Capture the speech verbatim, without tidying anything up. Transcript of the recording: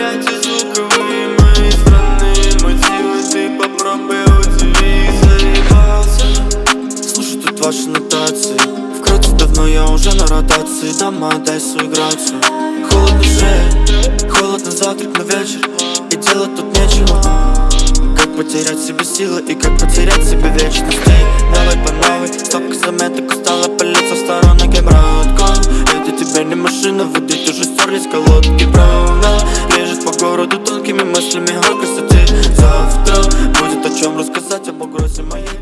эти звуковые мои странные мотивы. Ты попробуй удиви, заебался. Слушай тут ваши нотации. Вкратце давно я уже на ротации. Дама, отдай свою грацию. Холодно шея, холодно завтрак на вечер, и делать тут нечего. Как потерять себе силы и как потерять себе вечность. Эй, давай по новой, стопка заметок устала пылиться в сторону гибраутком. Это тебе не машина, водить уже стерлись колодки правда. Лежит по городу тонкими мыслями о красоте. Завтра будет о чем рассказать об угрозе моей.